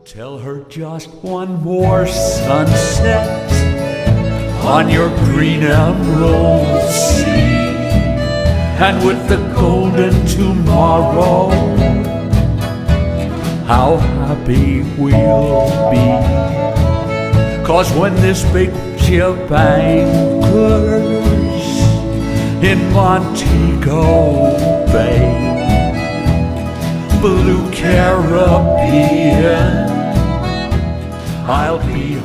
Tell her just one more sunset on your green emerald sea, and with the golden tomorrow, how happy we'll be. 'Cause when this big ship anchors in Montego Bay, Blue Caribbean, I'll be